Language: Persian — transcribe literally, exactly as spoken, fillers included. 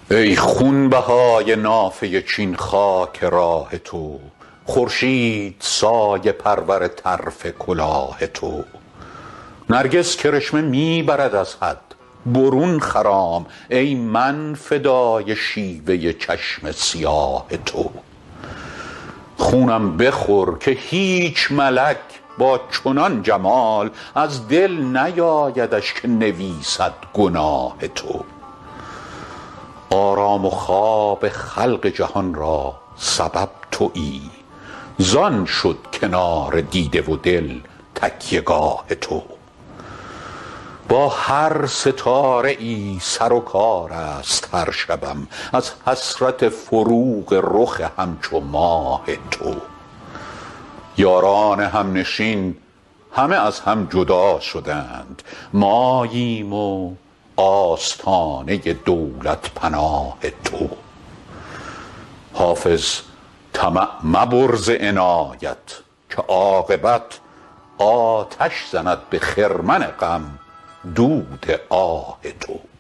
ای خونبهای نافه چین خاک راه تو، خورشید سایه پرور طرف کلاه تو. نرگس کرشمه می برد از حد، برون خرام ای من فدای شیوه چشم سیاه تو. خونم بخور که هیچ ملک با چنان جمال، از دل نیایدش که نویسد گناه تو. آرام و خواب خلق جهان را سبب تویی، زان شد کنار دیده و دل تکیه گاه تو. با هر ستاره ای سر و کار است هر شبم، از حسرت فروغ رخ همچو ماه تو. یاران همنشین همه از هم جدا شدند، ماییم و آستانه دولت پناه تو. حافظ طمع مبر ز عنایت که عاقبت آتش زند به خرمن غم دود آه تو.